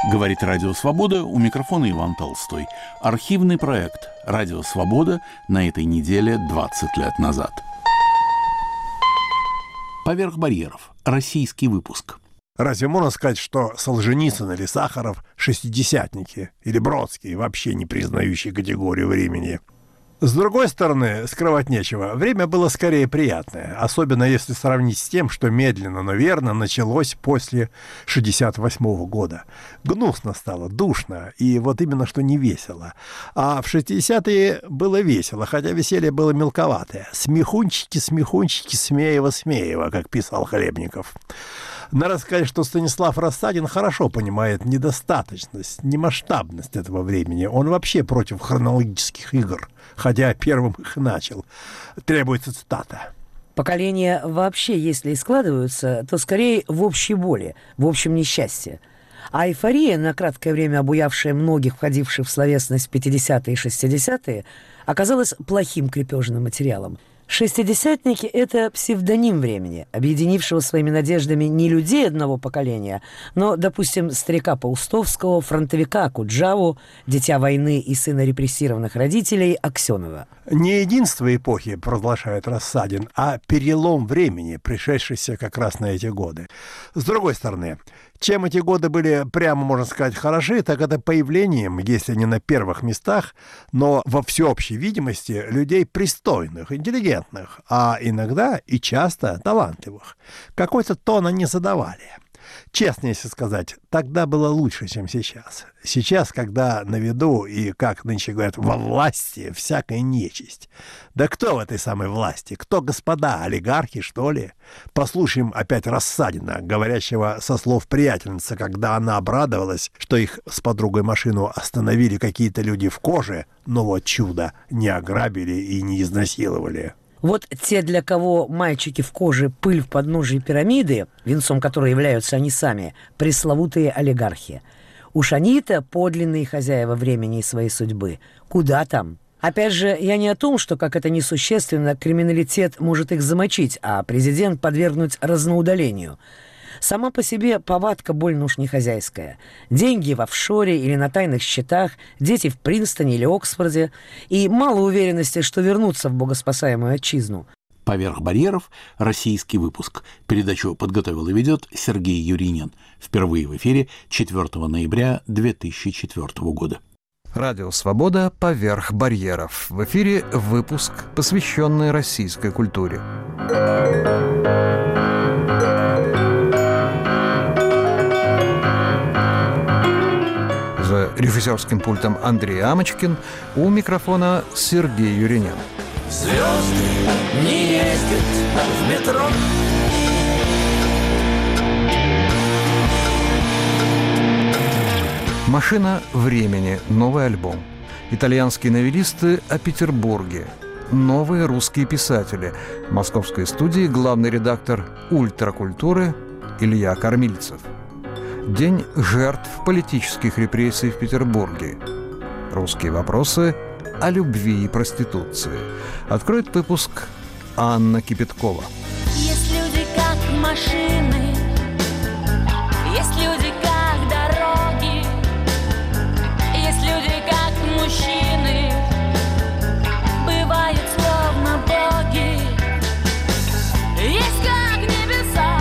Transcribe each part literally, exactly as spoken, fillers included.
Говорит Радио Свобода, у микрофона Иван Толстой. Архивный проект «Радио Свобода» на этой неделе двадцать лет назад. «Поверх барьеров». Российский выпуск. Разве можно сказать, что Солженицын или Сахаров – шестидесятники, или Бродский, вообще не признающий категорию времени? С другой стороны, скрывать нечего. Время было скорее приятное, особенно если сравнить с тем, что медленно, но верно началось после шестьдесят восьмого года. Гнусно стало, душно, и вот именно что не весело. А в шестидесятые было весело, хотя веселье было мелковатое. Смехунчики, смехунчики, смеево-смеево, как писал Хлебников. Надо сказать, что Станислав Рассадин хорошо понимает недостаточность, немасштабность этого времени. Он вообще против хронологических игр, хотя первым их начал. Требуется цитата. Поколения вообще, если и складываются, то скорее в общей боли, в общем несчастье. А эйфория, на краткое время обуявшая многих, входивших в словесность в пятидесятые и шестидесятые, оказалась плохим крепежным материалом. Шестидесятники – это псевдоним времени, объединившего своими надеждами не людей одного поколения, но, допустим, старика Паустовского, фронтовика Куджаву, дитя войны и сына репрессированных родителей Аксенова. Не единство эпохи, провозглашает Рассадин, а перелом времени, пришедшийся как раз на эти годы. С другой стороны, чем эти годы были, прямо можно сказать, хороши, так это появлением, если не на первых местах, но во всеобщей видимости, людей пристойных, интеллигентных, а иногда и часто талантливых. Какой-то тон они задавали. Честно, если сказать, тогда было лучше, чем сейчас. Сейчас, когда на виду и, как нынче говорят, во власти всякая нечисть. Да кто в этой самой власти? Кто господа? Олигархи, что ли? Послушаем опять Рассадина, говорящего со слов приятельницы, когда она обрадовалась, что их с подругой машину остановили какие-то люди в коже, но вот чудо, не ограбили и не изнасиловали. Вот те, для кого мальчики в коже — пыль в подножии пирамиды, венцом которой являются они сами, пресловутые олигархи. Уж они-то подлинные хозяева времени и своей судьбы. Куда там? Опять же, я не о том, что, как это несущественно, криминалитет может их замочить, а президент подвергнуть разноудалению. Сама по себе повадка больно уж не хозяйская. Деньги в офшоре или на тайных счетах, дети в Принстоне или Оксфорде, и мало уверенности, что вернутся в богоспасаемую отчизну. «Поверх барьеров» – российский выпуск. Передачу подготовил и ведет Сергей Юринин. Впервые в эфире четвёртого ноября две тысячи четвёртого года. Радио «Свобода. Поверх барьеров». В эфире выпуск, посвященный российской культуре. За режиссерским пультом Андрей Амочкин, у микрофона Сергей Юринин. Звезды не ездят в метро. «Машина времени» — новый альбом. Итальянские новеллисты о Петербурге. Новые русские писатели. В московской студии главный редактор «Ультракультуры» Илья Кормильцев. День жертв политических репрессий в Петербурге. Русские вопросы о любви и проституции. Откроет выпуск Анна Кипяткова. Есть люди как машины, есть люди как дороги, есть люди как мужчины, бывают словно боги, есть как небеса.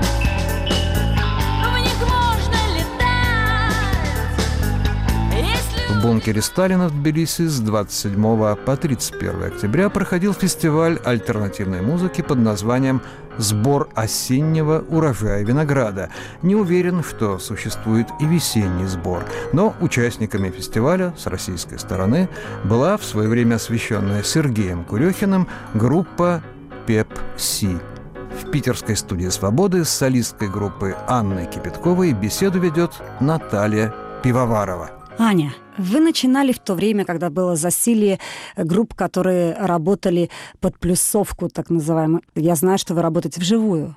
В бункере Сталина в Тбилиси с двадцать седьмого по тридцать первое октября проходил фестиваль альтернативной музыки под названием «Сбор осеннего урожая винограда». Не уверен, что существует и весенний сбор, но участниками фестиваля с российской стороны была в свое время освещенная Сергеем Курехиным группа «Пеп-Си». В питерской студии «Свободы» с солисткой группы Анной Кипятковой беседу ведет Наталья Пивоварова. Аня, вы начинали в то время, когда было засилье групп, которые работали под плюсовку, так называемую. Я знаю, что вы работаете вживую.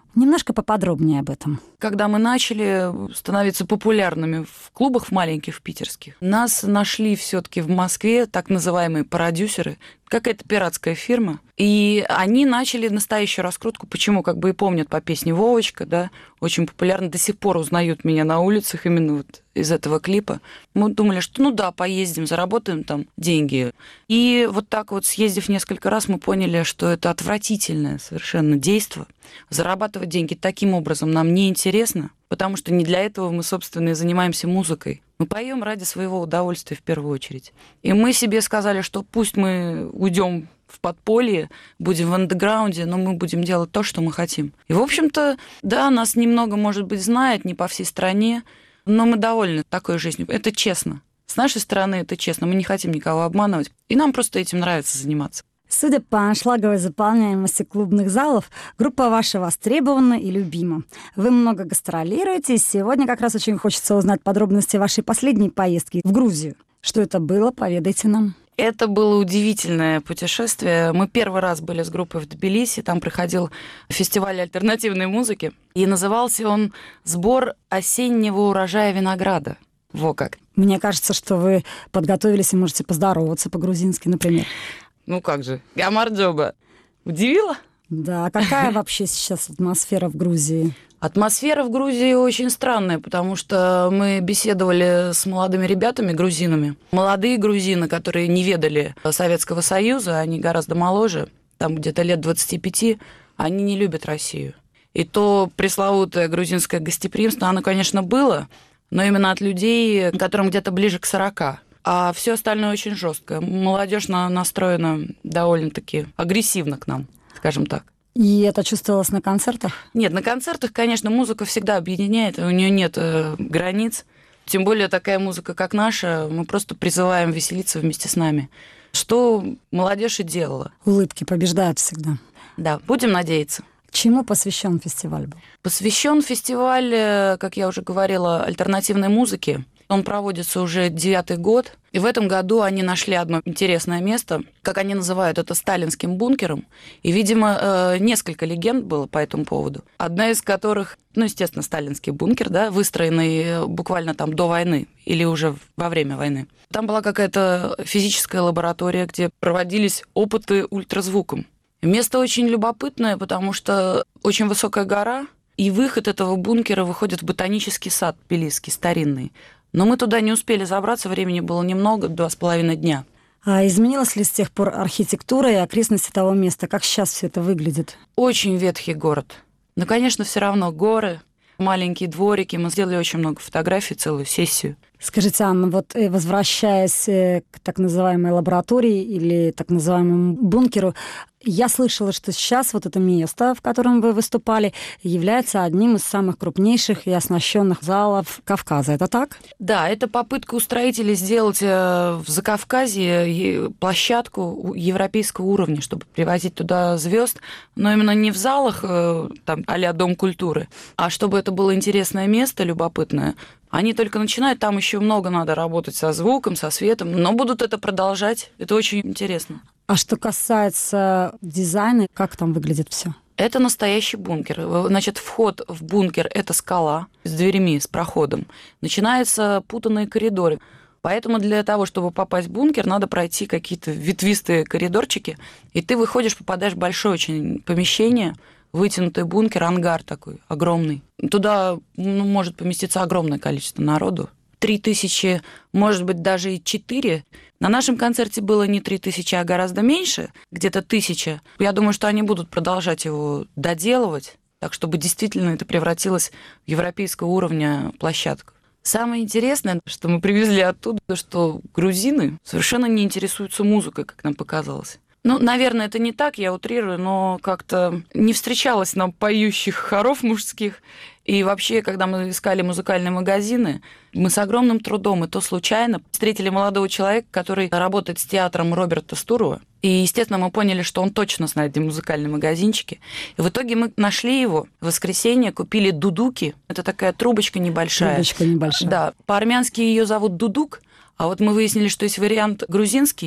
Немножко поподробнее об этом. Когда мы начали становиться популярными в клубах в маленьких питерских, нас нашли все-таки в Москве так называемые продюсеры, какая-то пиратская фирма, и они начали настоящую раскрутку. Почему? Как бы и помнят по песне «Вовочка», да, очень популярно, до сих пор узнают меня на улицах именно вот из этого клипа. Мы думали, что ну да, поездим, заработаем там деньги. И вот так вот, съездив несколько раз, мы поняли, что это отвратительное совершенно действо. Зарабатывать деньги таким образом нам неинтересно, потому что не для этого мы, собственно, и занимаемся музыкой. Мы поем ради своего удовольствия в первую очередь. И мы себе сказали, что пусть мы уйдем в подполье, будем в андеграунде, но мы будем делать то, что мы хотим. И, в общем-то, да, нас немного, может быть, знает, не по всей стране, но мы довольны такой жизнью. Это честно. С нашей стороны это честно. Мы не хотим никого обманывать. И нам просто этим нравится заниматься. Судя по аншлаговой заполняемости клубных залов, группа ваша востребована и любима. Вы много гастролируете, и сегодня как раз очень хочется узнать подробности вашей последней поездки в Грузию. Что это было? Поведайте нам. Это было удивительное путешествие. Мы первый раз были с группой в Тбилиси, там проходил фестиваль альтернативной музыки, и назывался он «Сбор осеннего урожая винограда». Во как. Мне кажется, что вы подготовились и можете поздороваться по-грузински, например. Ну как же, гамарджоба. Удивила? Да, а какая вообще сейчас атмосфера в Грузии? Атмосфера в Грузии очень странная, потому что мы беседовали с молодыми ребятами, грузинами. Молодые грузины, которые не ведали Советского Союза, они гораздо моложе, там где-то лет двадцати пяти, они не любят Россию. И то пресловутое грузинское гостеприимство, оно, конечно, было, но именно от людей, которым где-то ближе к сорока. А все остальное очень жестко. Молодежь настроена довольно-таки агрессивно к нам, скажем так. И это чувствовалось на концертах? Нет, на концертах, конечно, музыка всегда объединяет, у нее нет э, границ. Тем более такая музыка, как наша, мы просто призываем веселиться вместе с нами. Что молодежь и делала. Улыбки побеждают всегда. Да, будем надеяться. Чему посвящен фестиваль был? Посвящен фестиваль, как я уже говорила, альтернативной музыке. Он проводится уже девятый год. И в этом году они нашли одно интересное место, как они называют это, сталинским бункером. И, видимо, несколько легенд было по этому поводу. Одна из которых, ну, естественно, сталинский бункер, да, выстроенный буквально там до войны или уже во время войны. Там была какая-то физическая лаборатория, где проводились опыты ультразвуком. Место очень любопытное, потому что очень высокая гора, и выход этого бункера выходит в ботанический сад тбилисский, старинный. Но мы туда не успели забраться, времени было немного, два с половиной дня. А изменилась ли с тех пор архитектура и окрестности того места? Как сейчас все это выглядит? Очень ветхий город. Но, конечно, все равно горы, маленькие дворики. Мы сделали очень много фотографий, целую сессию. Скажите, Анна, вот возвращаясь к так называемой лаборатории или так называемому бункеру, я слышала, что сейчас вот это место, в котором вы выступали, является одним из самых крупнейших и оснащенных залов Кавказа. Это так? Да, это попытка у строителей сделать в Закавказье площадку европейского уровня, чтобы привозить туда звезд, но именно не в залах там, а-ля Дом культуры, а чтобы это было интересное место, любопытное. Они только начинают, там еще много надо работать со звуком, со светом, но будут это продолжать. Это очень интересно. А что касается дизайна, как там выглядит все? Это настоящий бункер. Значит, вход в бункер – это скала с дверями, с проходом. Начинаются путанные коридоры. Поэтому для того, чтобы попасть в бункер, надо пройти какие-то ветвистые коридорчики, и ты выходишь, попадаешь в большое очень помещение, вытянутый бункер, ангар такой огромный. Туда ну, может поместиться огромное количество народу. Три тысячи, может быть, даже и четыре. На нашем концерте было не три тысячи, а гораздо меньше, где-то тысяча. Я думаю, что они будут продолжать его доделывать, так чтобы действительно это превратилось в европейского уровня площадку. Самое интересное, что мы привезли оттуда, что грузины совершенно не интересуются музыкой, как нам показалось. Ну, наверное, это не так, я утрирую, но как-то не встречалось нам поющих хоров мужских. И вообще, когда мы искали музыкальные магазины, мы с огромным трудом, и то случайно, встретили молодого человека, который работает с театром Роберта Стурова. И, естественно, мы поняли, что он точно знает, где музыкальные магазинчики. И в итоге мы нашли его в воскресенье, купили дудуки. Это такая трубочка небольшая. Трубочка небольшая. Да, по-армянски ее зовут дудук. А вот мы выяснили, что есть вариант грузинский,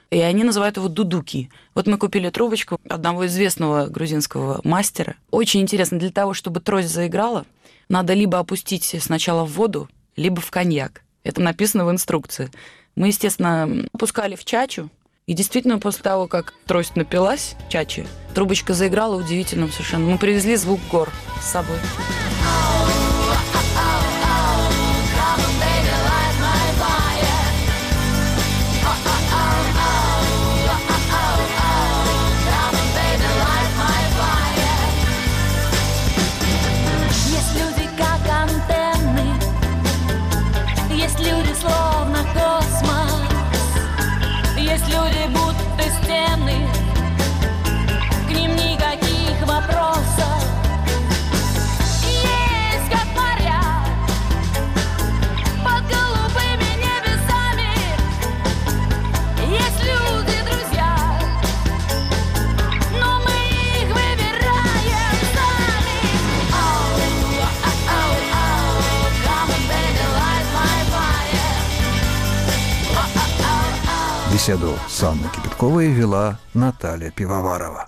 и они называют его дудуки. Вот мы купили трубочку одного известного грузинского мастера. Очень интересно, для того, чтобы трость заиграла, надо либо опустить сначала в воду, либо в коньяк. Это написано в инструкции. Мы, естественно, опускали в чачу, и действительно, после того, как трость напилась, чачи, трубочка заиграла удивительным совершенно. Мы привезли звук гор с собой. Есть люди как антенны, есть люди словно космос. Есть люди, будто стены, к ним никаких вопросов. Есть как моря под голубыми небесами. Есть люди, друзья, но мы их выбираем сами. Oh, oh, oh, oh, come on, baby, light my fire. Oh, oh, oh, oh. Беседу с Анной Кипятковой вела Наталья Пивоварова.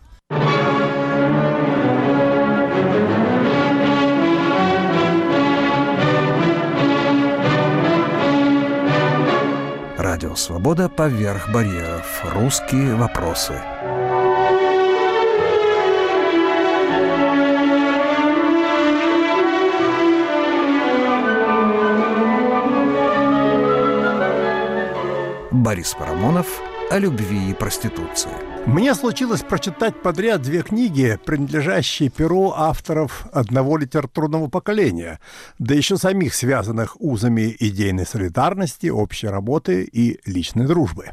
Радио «Свобода» поверх барьеров. Русские вопросы. Борис Парамонов о любви и проституции. Мне случилось прочитать подряд две книги, принадлежащие перу авторов одного литературного поколения, да еще самих связанных узами идейной солидарности, общей работы и личной дружбы.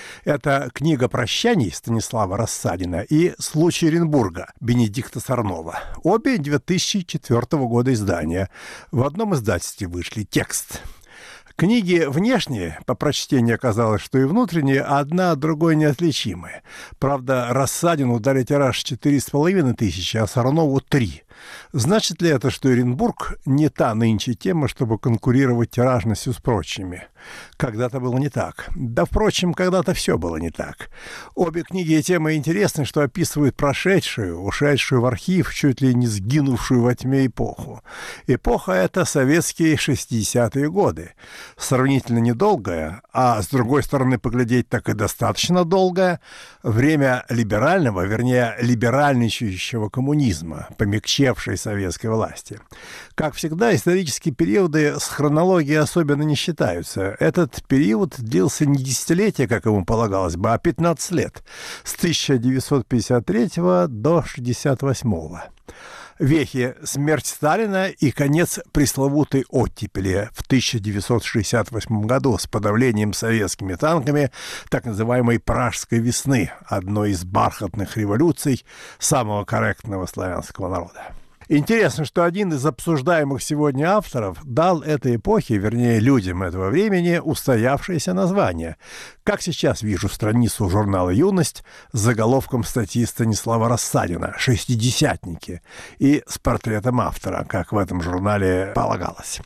Это книга «Прощаний» Станислава Рассадина и «Случай Оренбурга» Бенедикта Сорнова. Обе две тысячи четвёртого года издания. В одном издательстве вышли. Текст. Книги внешние, по прочтению оказалось, что и внутренние, одна от другой неотличимы. Правда, Рассадину дали тираж четыре с половиной тысячи, а Сорнову три. Значит ли это, что Оренбург не та нынче тема, чтобы конкурировать тиражностью с прочими? Когда-то было не так. Да, впрочем, когда-то все было не так. Обе книги и темы интересны, что описывают прошедшую, ушедшую в архив, чуть ли не сгинувшую во тьме эпоху. Эпоха — это советские шестидесятые годы. Сравнительно недолгая, а с другой стороны поглядеть так и достаточно долгое, время либерального, вернее, либеральничающего коммунизма, помягчевшей советской власти. Как всегда, исторические периоды с хронологией особенно не считаются. Этот период длился не десятилетия, как ему полагалось бы, а пятнадцать лет, с тысяча девятьсот пятьдесят третьего до шестьдесят восьмого. Вехи «Смерть Сталина» и конец пресловутой оттепели в тысяча девятьсот шестьдесят восьмом году с подавлением советскими танками так называемой «Пражской весны», одной из бархатных революций самого корректного славянского народа. Интересно, что один из обсуждаемых сегодня авторов дал этой эпохе, вернее, людям этого времени, устоявшееся название. Как сейчас вижу страницу журнала «Юность» с заголовком статьи Станислава Рассадина «Шестидесятники» и с портретом автора, как в этом журнале полагалось.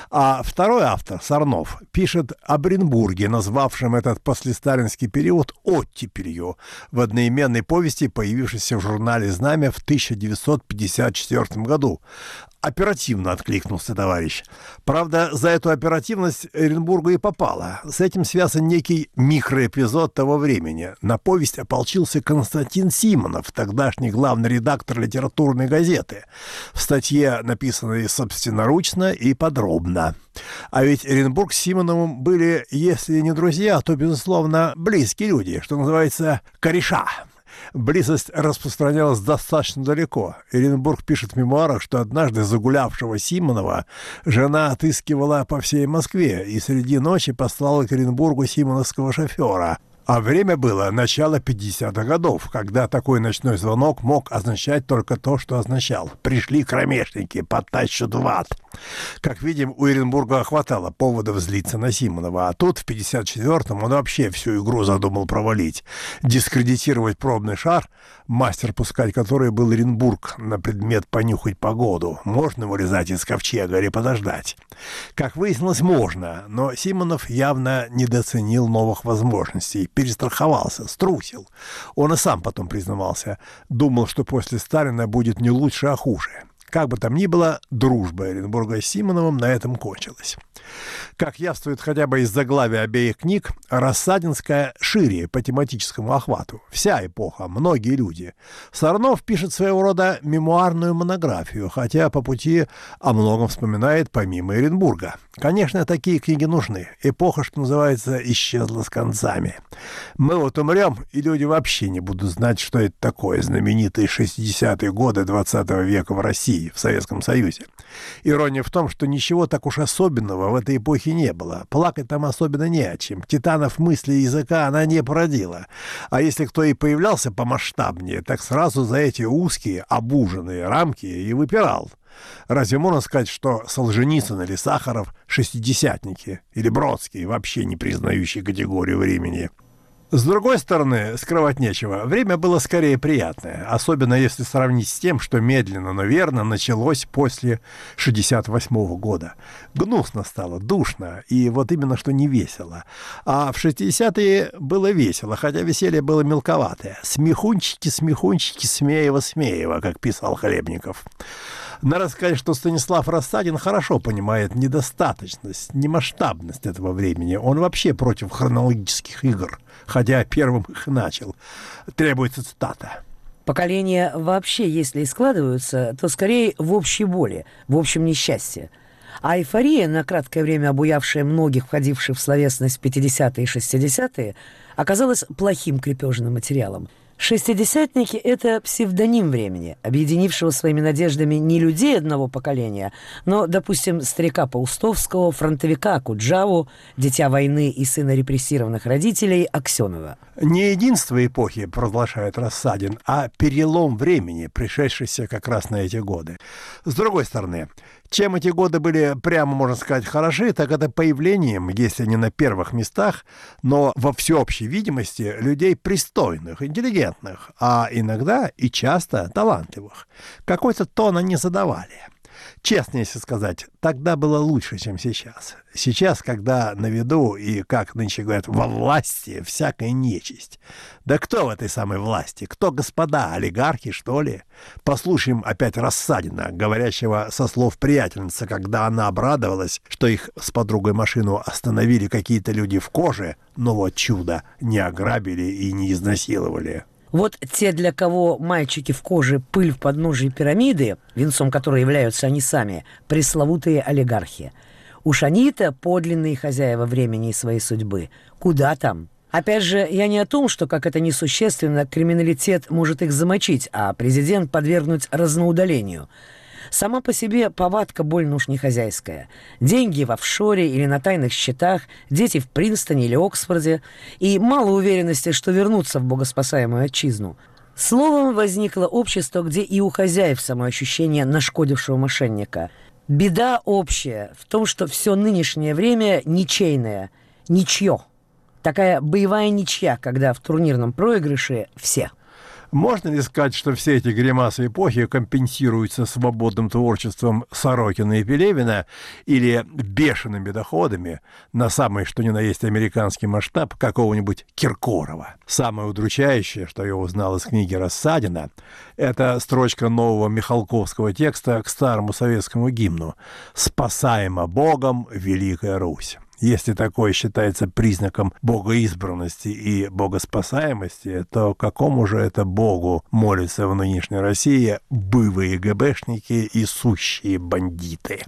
А второй автор, Сорнов, пишет об Оренбурге, назвавшем этот послесталинский период оттепелью, в одноименной повести, появившейся в журнале «Знамя» в тысяча девятьсот пятьдесят четвёртом году. Оперативно откликнулся товарищ. Правда, за эту оперативность Оренбургу и попало. С этим связан некий микроэпизод того времени. На повесть ополчился Константин Симонов, тогдашний главный редактор литературной газеты. В статье, написанной собственноручно и подробно. А ведь Оренбург с Симоновым были, если не друзья, то, безусловно, близкие люди, что называется, кореша. Близость распространялась достаточно далеко. Оренбург пишет в мемуарах, что однажды загулявшего Симонова жена отыскивала по всей Москве и среди ночи послала к Оренбургу симоновского шофера. А время было начало пятидесятых годов, когда такой ночной звонок мог означать только то, что означал. Пришли кромешники, подтащат в ад. Как видим, у Оренбурга хватало поводов злиться на Симонова, а тут в пятьдесят четвёртом он вообще всю игру задумал провалить. Дискредитировать пробный шар, мастер пускать который был Оренбург, на предмет понюхать погоду. Можно вылезать из ковчега или подождать? Как выяснилось, можно, но Симонов явно недооценил новых возможностей. перестраховался, струсил. Он и сам потом признавался, думал, что после Сталина будет не лучше, а хуже. Как бы там ни было, дружба Оренбурга с Симоновым на этом кончилась. Как явствует хотя бы из заглавия обеих книг, Рассадинская шире по тематическому охвату. Вся эпоха, многие люди. Сорнов пишет своего рода мемуарную монографию, хотя по пути о многом вспоминает помимо Оренбурга. Конечно, такие книги нужны. Эпоха, что называется, исчезла с концами. Мы вот умрем, и люди вообще не будут знать, что это такое знаменитые шестидесятые годы двадцатого века в России, в Советском Союзе. Ирония в том, что ничего так уж особенного в этой эпохе не было. Плакать там особенно не о чем. Титанов мысли и языка она не породила. А если кто и появлялся помасштабнее, так сразу за эти узкие, обуженные рамки и выпирал. Разве можно сказать, что Солженицын или Сахаров — шестидесятники, или Бродский, вообще не признающий категорию времени? С другой стороны, скрывать нечего, время было скорее приятное, особенно если сравнить с тем, что медленно, но верно началось после шестьдесят восьмого года. Гнусно стало, душно, и вот именно что не весело. А в шестидесятые было весело, хотя веселье было мелковатое. Смехунчики, смехунчики, Смеева-Смеева, как писал Хлебников. Надо сказать, что Станислав Рассадин хорошо понимает недостаточность, немасштабность этого времени. Он вообще против хронологических игр, хотя первым их начал. Требуется цитата. Поколения вообще, если и складываются, то скорее в общей боли, в общем несчастье. А эйфория, на краткое время обуявшая многих, входивших в словесность в пятидесятые и шестидесятые, оказалась плохим крепежным материалом. Шестидесятники – это псевдоним времени, объединившего своими надеждами не людей одного поколения, но, допустим, старика Паустовского, фронтовика Куджаву, дитя войны и сына репрессированных родителей Аксенова. Не единство эпохи провозглашает Рассадин, а перелом времени, пришедшийся как раз на эти годы. С другой стороны, чем эти годы были, прямо можно сказать, хороши, так это появлением, если не на первых местах, но во всеобщей видимости, людей пристойных, интеллигентных, а иногда и часто талантливых. Какой-то тон они задавали. Честно, если сказать, тогда было лучше, чем сейчас. Сейчас, когда на виду и, как нынче говорят, во власти всякая нечисть. Да кто в этой самой власти? Кто господа? Олигархи, что ли? Послушаем опять Рассадина, говорящего со слов приятельницы, когда она обрадовалась, что их с подругой машину остановили какие-то люди в коже, но вот чудо, не ограбили и не изнасиловали. Вот те, для кого мальчики в коже пыль в подножии пирамиды, венцом которой являются они сами, пресловутые олигархи. Уж они-то подлинные хозяева времени и своей судьбы. Куда там? Опять же, я не о том, что, как это несущественно, криминалитет может их замочить, а президент подвергнуть разноудалению. Сама по себе повадка больно уж не хозяйская. Деньги в офшоре или на тайных счетах, дети в Принстоне или Оксфорде, и мало уверенности, что вернутся в богоспасаемую отчизну. Словом, возникло общество, где и у хозяев самоощущение нашкодившего мошенника. Беда общая в том, что все нынешнее время ничейное, ничье. Такая боевая ничья, когда в турнирном проигрыше все. Можно ли сказать, что все эти гримасы эпохи компенсируются свободным творчеством Сорокина и Пелевина или бешеными доходами на самый что ни на есть американский масштаб какого-нибудь Киркорова? Самое удручающее, что я узнал из книги Рассадина, это строчка нового Михалковского текста к старому советскому гимну «Спасаема Богом Великая Русь». Если такое считается признаком богоизбранности и богоспасаемости, то какому же это богу молятся в нынешней России бывые ГБшники и сущие бандиты?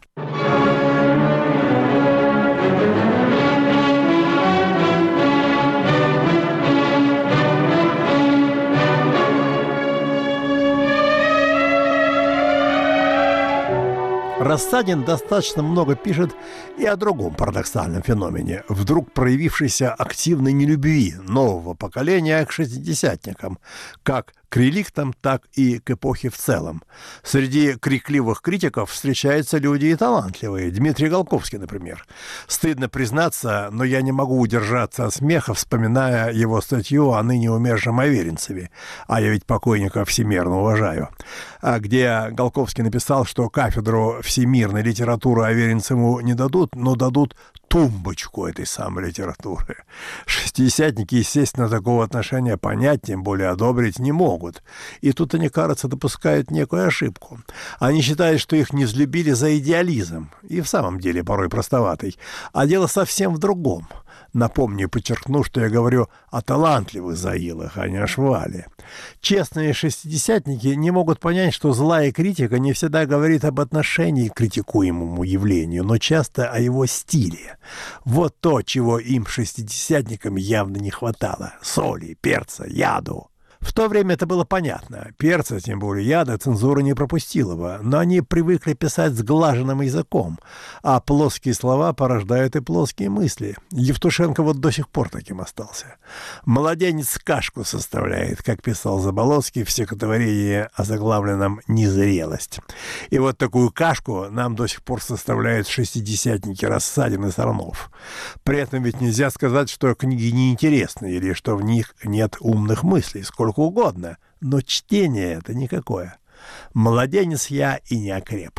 Рассадин достаточно много пишет и о другом парадоксальном феномене, вдруг проявившейся активной нелюбви нового поколения к шестидесятникам, как к реликтам, так и к эпохе в целом. Среди крикливых критиков встречаются люди и талантливые. Дмитрий Голковский, например. Стыдно признаться, но я не могу удержаться от смеха, вспоминая его статью о ныне умершем Аверинцеве, а я ведь покойника всемирно уважаю, где Голковский написал, что кафедру всемирной литературы Аверинцеву не дадут, но дадут тумбочку этой самой литературы. Шестидесятники, естественно, такого отношения понять, тем более одобрить не могут. И тут они, кажется, допускают некую ошибку. Они считают, что их не взлюбили за идеализм, и в самом деле порой простоватый. А дело совсем в другом. Напомню и подчеркну, что я говорю о талантливых заилах, а не о швале. Честные шестидесятники не могут понять, что злая критика не всегда говорит об отношении к критикуемому явлению, но часто о его стиле. Вот то, чего им, шестидесятникам, явно не хватало. Соли, перца, яду. В то время это было понятно. Перца, тем более яда, цензура не пропустила бы, но они привыкли писать сглаженным языком, а плоские слова порождают и плоские мысли. Евтушенко вот до сих пор таким остался. «Младенец кашку составляет», как писал Заболоцкий в стихотворении о заглавленном «Незрелость». И вот такую кашку нам до сих пор составляют шестидесятники Рассадин и Сорнов. При этом ведь нельзя сказать, что книги неинтересны или что в них нет умных мыслей, сколько угодно, но чтение это никакое. Младенец я и не окреп.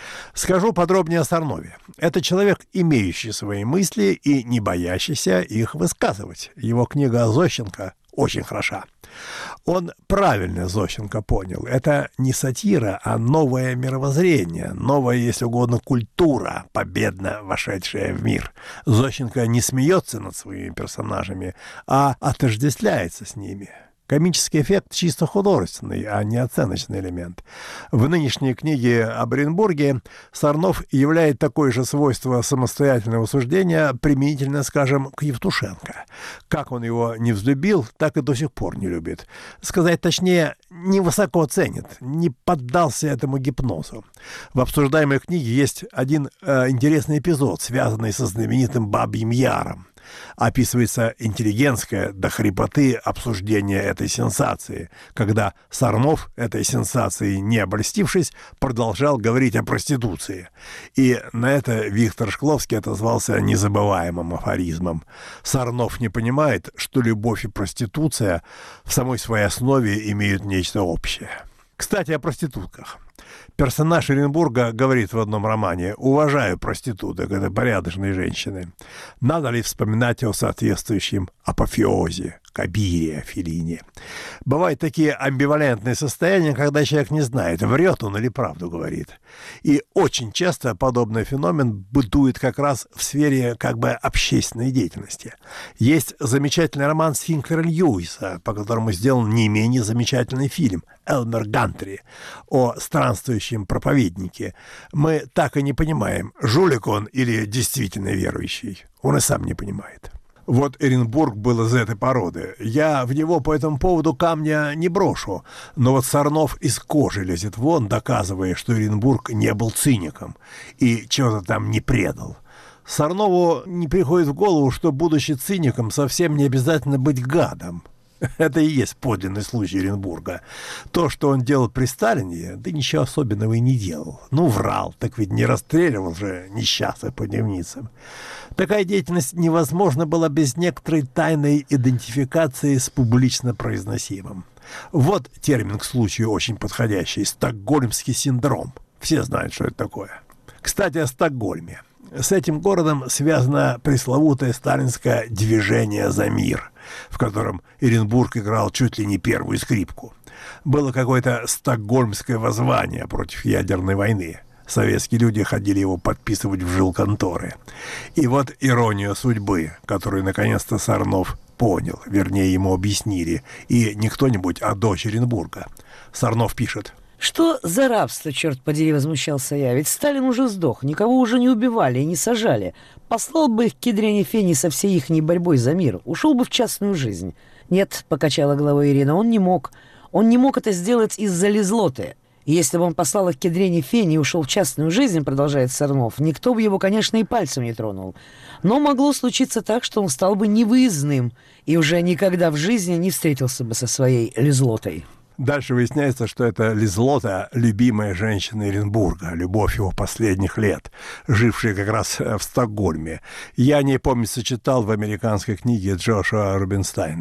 Скажу подробнее о Сорнове. Это человек, имеющий свои мысли и не боящийся их высказывать. Его книга о Зощенко очень хороша. Он правильно Зощенко понял. Это не сатира, а новое мировоззрение, новая, если угодно, культура, победно вошедшая в мир. Зощенко не смеется над своими персонажами, а отождествляется с ними. Комический эффект чисто художественный, а не оценочный элемент. В нынешней книге об Оренбурге Сорнов являет такое же свойство самостоятельного суждения применительно, скажем, к Евтушенко. Как он его не взлюбил, так и до сих пор не любит. Сказать точнее, невысоко ценит, не поддался этому гипнозу. В обсуждаемой книге есть один э, интересный эпизод, связанный со знаменитым Бабьим Яром. Описывается интеллигентское до хрипоты обсуждение этой сенсации, когда Сорнов, этой сенсацией не обольстившись, продолжал говорить о проституции. И на это Виктор Шкловский отозвался незабываемым афоризмом. Сорнов не понимает, что любовь и проституция в самой своей основе имеют нечто общее. Кстати, о проститутках. Персонаж Оренбурга говорит в одном романе: «Уважаю проституток, это порядочные женщины». Надо ли вспоминать о соответствующем апофеозе Кабире, Феллини? Бывают такие амбивалентные состояния, когда человек не знает, врет он или правду говорит. И очень часто подобный феномен бытует как раз в сфере как бы общественной деятельности. Есть замечательный роман Синклера Льюиса, по которому сделан не менее замечательный фильм «Элмер Гантри» о странствующем проповеднике. Мы так и не понимаем, жулик он или действительно верующий. Он и сам не понимает. Вот Оренбург был из этой породы. Я в него по этому поводу камня не брошу. Но вот Сорнов из кожи лезет вон, доказывая, что Оренбург не был циником и чего-то там не предал. Сорнову не приходит в голову, что, будучи циником, совсем не обязательно быть гадом. Это и есть подлинный случай Оренбурга. То, что он делал при Сталине, да ничего особенного и не делал. Ну, врал, так ведь не расстреливал же несчастных по дневницам. Такая деятельность невозможна была без некоторой тайной идентификации с публично произносимым. Вот термин к случаю очень подходящий – стокгольмский синдром. Все знают, что это такое. Кстати, о Стокгольме. С этим городом связано пресловутое сталинское «движение за мир», в котором Оренбург играл чуть ли не первую скрипку. Было какое-то стокгольмское воззвание против ядерной войны. Советские люди ходили его подписывать в жилконторы. И вот ирония судьбы, которую наконец-то Сорнов понял, вернее, ему объяснили, и не кто-нибудь, а дочь Оренбурга. Сорнов пишет: «Что за рабство, черт подери, возмущался я, ведь Сталин уже сдох, никого уже не убивали и не сажали. Послал бы их к кедрене фени со всей ихней борьбой за мир, ушел бы в частную жизнь». «Нет», — покачала головой Ирина, — «он не мог. Он не мог это сделать из-за лизлоты. И если бы он послал их к кедрене фени и ушел в частную жизнь, — продолжает Сорнов, — никто бы его, конечно, и пальцем не тронул. Но могло случиться так, что он стал бы невыездным и уже никогда в жизни не встретился бы со своей лизлотой». Дальше выясняется, что это Лизлота — любимая женщина Оренбурга, любовь его последних лет, жившая как раз в Стокгольме. Я о ней, помнится, читал в американской книге Джошуа Рубинштейна.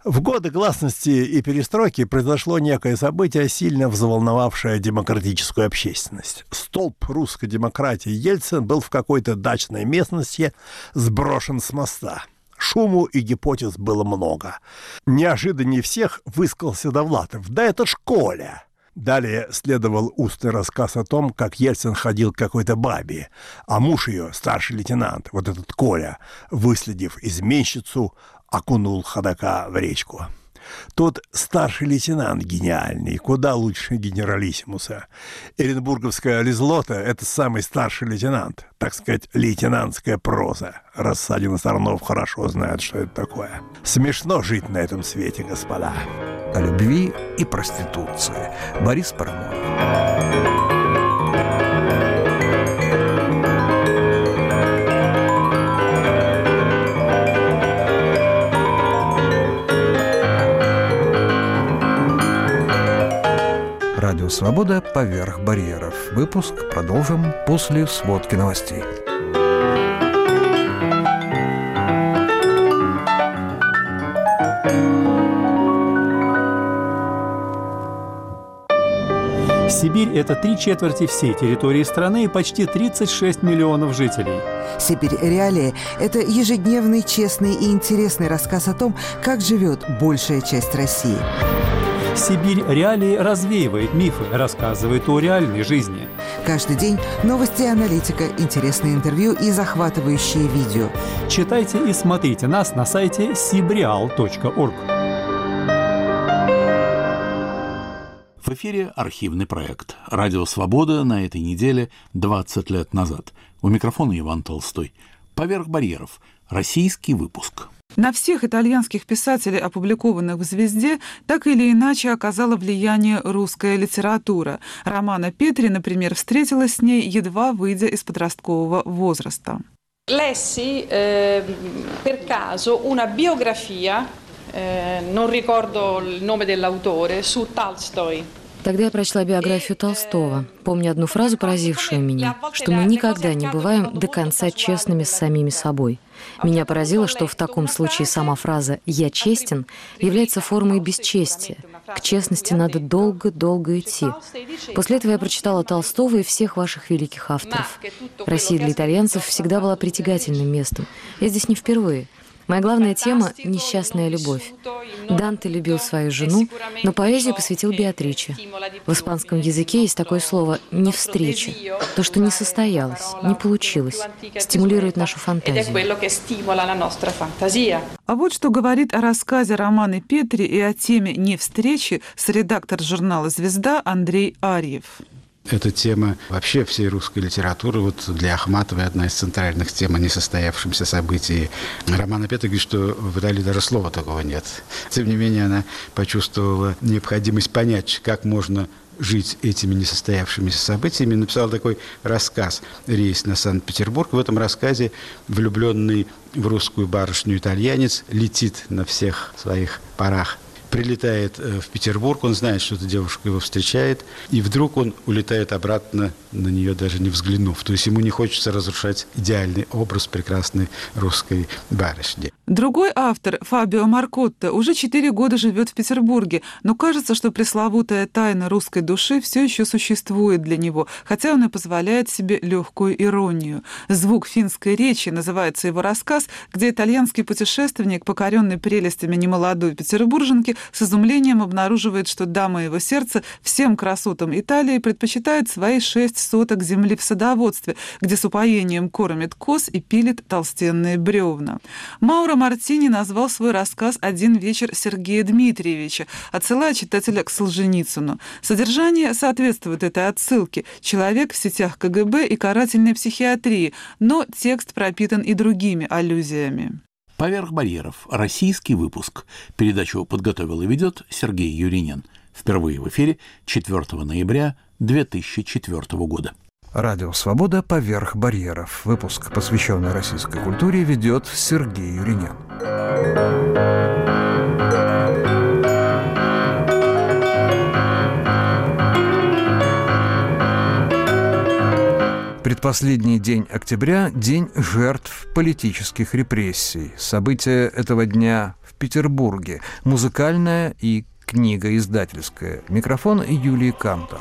В годы гласности и перестройки произошло некое событие, сильно взволновавшее демократическую общественность. Столб русской демократии Ельцин был в какой-то дачной местности сброшен с моста. Шуму и гипотез было много. Неожиданнее всех высказался Довлатов. «Да это ж Коля!» Далее следовал устный рассказ о том, как Ельцин ходил к какой-то бабе, а муж ее, старший лейтенант, вот этот Коля, выследив изменщицу, окунул ходока в речку. Тот старший лейтенант гениальный, куда лучше генералиссимуса. Эренбурговская Лизлота — это самый старший лейтенант, так сказать, лейтенантская проза. Рассадин и Сорнов хорошо знают, что это такое. Смешно жить на этом свете, господа. О любви и проституции. Борис Парамонов. Радио «Свобода» поверх барьеров. Выпуск продолжим после сводки новостей. Сибирь – это три четверти всей территории страны и почти тридцать шесть миллионов жителей. «Сибирь. Реалии» – это ежедневный, честный и интересный рассказ о том, как живет большая часть России. «Сибирь. Реалии» развеивает мифы, рассказывает о реальной жизни. Каждый день новости и аналитика, интересные интервью и захватывающие видео. Читайте и смотрите нас на сайте сибреал точка орг. В эфире архивный проект «Радио Свобода» на этой неделе двадцать лет назад. У микрофона Иван Толстой. «Поверх барьеров». Российский выпуск. На всех итальянских писателей, опубликованных в «Звезде», так или иначе оказала влияние русская литература. Романа Петри, например, встретилась с ней, едва выйдя из подросткового возраста. Lessi eh, per caso una biografia, eh, non ricordo il nome dell'autore, su Tolstoi. Тогда я прочла биографию Толстого. Помню одну фразу, поразившую меня, что мы никогда не бываем до конца честными с самими собой. Меня поразило, что в таком случае сама фраза «я честен» является формой бесчестия. К честности надо долго-долго идти. После этого я прочитала Толстого и всех ваших великих авторов. Россия для итальянцев всегда была притягательным местом. Я здесь не впервые. Моя главная тема — несчастная любовь. Данте любил свою жену, но поэзию посвятил Беатриче. В испанском языке есть такое слово «не встреча». То, что не состоялось, не получилось, стимулирует нашу фантазию. А вот что говорит о рассказе Романа Петри и о теме «не встречи» редактор журнала «Звезда» Андрей Арьев. Эта тема вообще всей русской литературы, вот для Ахматовой одна из центральных тем о несостоявшемся событии. Романа Петри говорит, что в Италии даже слова такого нет. Тем не менее, она почувствовала необходимость понять, как можно жить этими несостоявшимися событиями. Написал такой рассказ «Рейс на Санкт-Петербург». В этом рассказе влюбленный в русскую барышню итальянец летит на всех своих парах. Прилетает в Петербург, он знает, что эта девушка его встречает, и вдруг он улетает обратно, на нее даже не взглянув. То есть ему не хочется разрушать идеальный образ прекрасной русской барышни. Другой автор, Фабио Маркотто, уже четыре года живет в Петербурге, но кажется, что пресловутая тайна русской души все еще существует для него, хотя он и позволяет себе легкую иронию. «Звук финской речи» называется его рассказ, где итальянский путешественник, покоренный прелестями немолодой петербурженки, с изумлением обнаруживает, что дама его сердца всем красотам Италии предпочитает свои шесть соток земли в садоводстве, где с упоением кормит коз и пилит толстенные бревна. Мауро Мартини назвал свой рассказ «Один вечер Сергея Дмитриевича», отсылая читателя к Солженицыну. Содержание соответствует этой отсылке. Человек в сетях ка гэ бэ и карательной психиатрии, но текст пропитан и другими аллюзиями. «Поверх барьеров». Российский выпуск. Передачу подготовил и ведет Сергей Юринин. Впервые в эфире четвёртого ноября две тысячи четвёртого года. Радио «Свобода» поверх барьеров. Выпуск, посвященный российской культуре, ведет Сергей Юринин. Предпоследний день октября – день жертв политических репрессий. События этого дня в Петербурге. Музыкальная и книга издательская. Микрофон Юлии Камтор.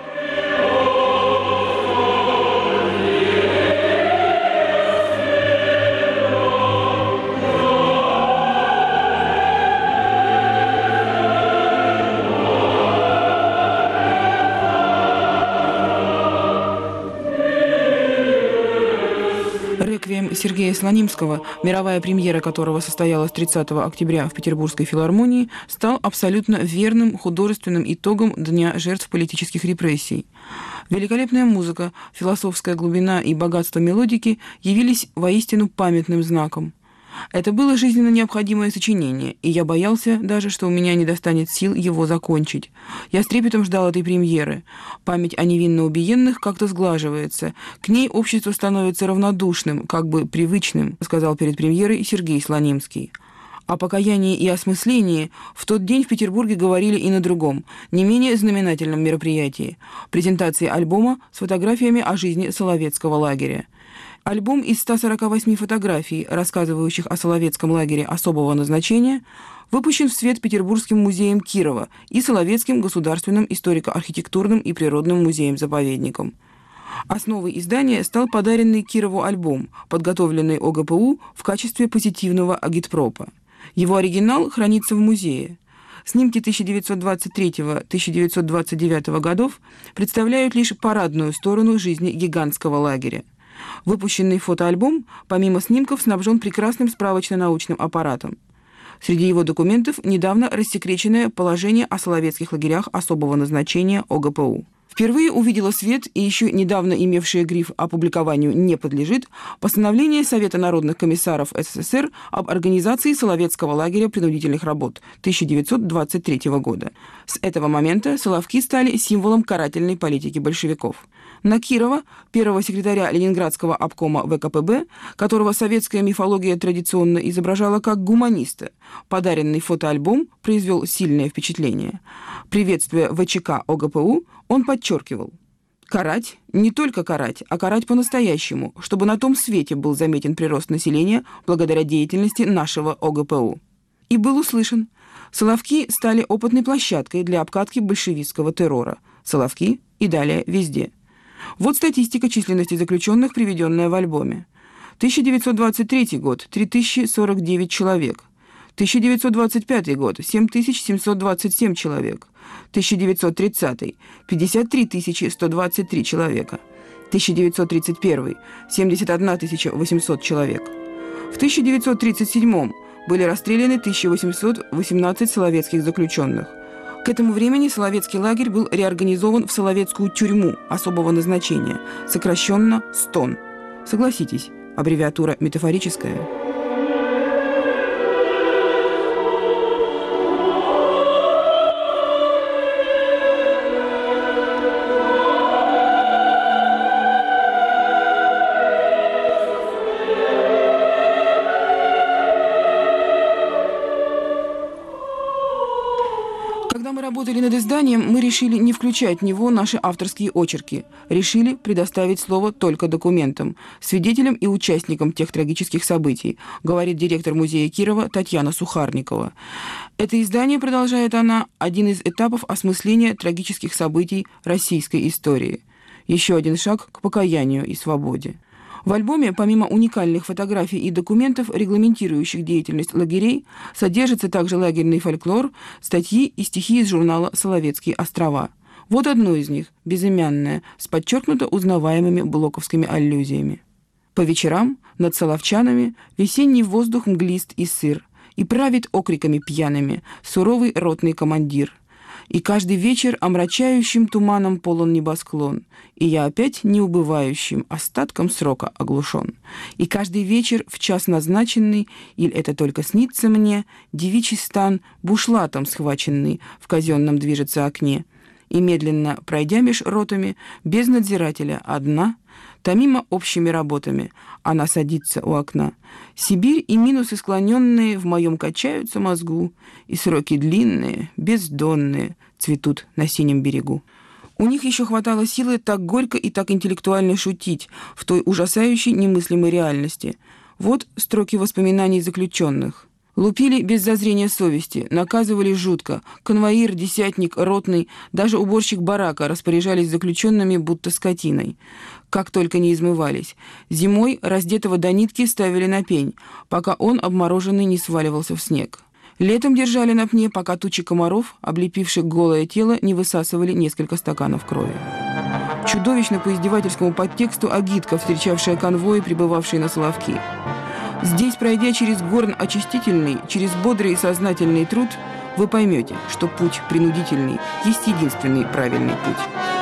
«Реквием» Сергея Слонимского, мировая премьера которого состоялась тридцатого октября в Петербургской филармонии, стал абсолютно верным художественным итогом Дня жертв политических репрессий. Великолепная музыка, философская глубина и богатство мелодики явились воистину памятным знаком. Это было жизненно необходимое сочинение, и я боялся даже, что у меня не достанет сил его закончить. Я с трепетом ждал этой премьеры. Память о невинно убиенных как-то сглаживается. К ней общество становится равнодушным, как бы привычным, сказал перед премьерой Сергей Слонимский. О покаянии и осмыслении в тот день в Петербурге говорили и на другом, не менее знаменательном мероприятии – презентации альбома с фотографиями о жизни Соловецкого лагеря. Альбом из ста сорока восьми фотографий, рассказывающих о Соловецком лагере особого назначения, выпущен в свет Петербургским музеем Кирова и Соловецким государственным историко-архитектурным и природным музеем-заповедником. Основой издания стал подаренный Кирову альбом, подготовленный О Г П У в качестве позитивного агитпропа. Его оригинал хранится в музее. Снимки тысяча девятьсот двадцать третьего — тысяча девятьсот двадцать девятого годов представляют лишь парадную сторону жизни гигантского лагеря. Выпущенный фотоальбом, помимо снимков, снабжен прекрасным справочно-научным аппаратом. Среди его документов недавно рассекреченное положение о соловецких лагерях особого назначения О Г П У. Впервые увидела свет и еще недавно имевшее гриф «Опубликованию не подлежит» постановление Совета народных комиссаров С С С Р об организации Соловецкого лагеря принудительных работ тысяча девятьсот двадцать третьего года. С этого момента соловки стали символом карательной политики большевиков. На Кирова, первого секретаря Ленинградского обкома В К П Б, которого советская мифология традиционно изображала как гуманиста, подаренный фотоальбом произвел сильное впечатление. Приветствуя В Ч К О Г П У, он подчеркивал: «Карать, не только карать, а карать по-настоящему, чтобы на том свете был заметен прирост населения благодаря деятельности нашего О Г П У». И был услышан. Соловки стали опытной площадкой для обкатки большевистского террора. Соловки и далее везде. Вот статистика численности заключенных, приведенная в альбоме. тысяча девятьсот двадцать третий год – три тысячи сорок девять человек. тысяча девятьсот двадцать пятый год – семь тысяч семьсот двадцать семь человек. тысяча девятьсот тридцатый – пятьдесят три тысячи сто двадцать три человека. тысяча девятьсот тридцать первый – семьдесят одна тысяча восемьсот человек. В тысяча девятьсот тридцать седьмом были расстреляны тысяча восемьсот восемнадцать соловецких заключенных. К этому времени Соловецкий лагерь был реорганизован в Соловецкую тюрьму особого назначения, сокращенно СТОН. Согласитесь, аббревиатура метафорическая. Работали над изданием, мы решили не включать в него наши авторские очерки. Решили предоставить слово только документам, свидетелям и участникам тех трагических событий, говорит директор музея Кирова Татьяна Сухарникова. Это издание, продолжает она, один из этапов осмысления трагических событий российской истории. Еще один шаг к покаянию и свободе. В альбоме, помимо уникальных фотографий и документов, регламентирующих деятельность лагерей, содержится также лагерный фольклор, статьи и стихи из журнала «Соловецкие острова». Вот одно из них, безымянное, с подчеркнуто узнаваемыми блоковскими аллюзиями. По вечерам над соловчанами весенний воздух мглист и сыр, и правит окриками пьяными суровый ротный командир. И каждый вечер омрачающим туманом полон небосклон, и я опять неубывающим остатком срока оглушен. И каждый вечер в час назначенный, или это только снится мне, девичий стан бушлатом схваченный в казенном движется окне, и медленно, пройдя меж ротами, без надзирателя одна, томимо общими работами, она садится у окна. Сибирь и минусы склоненные в моем качаются мозгу, и сроки длинные, бездонные, цветут на синем берегу. У них еще хватало силы так горько и так интеллектуально шутить в той ужасающей немыслимой реальности. Вот строки воспоминаний заключенных. Лупили без зазрения совести, наказывали жутко. Конвоир, десятник, ротный, даже уборщик барака распоряжались заключенными будто скотиной. Как только не измывались. Зимой раздетого до нитки ставили на пень, пока он, обмороженный, не сваливался в снег. Летом держали на пне, пока тучи комаров, облепивших голое тело, не высасывали несколько стаканов крови. Чудовищно по издевательскому подтексту агитка, встречавшая конвои, прибывавшие на Соловки. Здесь, пройдя через горн очистительный, через бодрый и сознательный труд, вы поймете, что путь принудительный есть единственный правильный путь.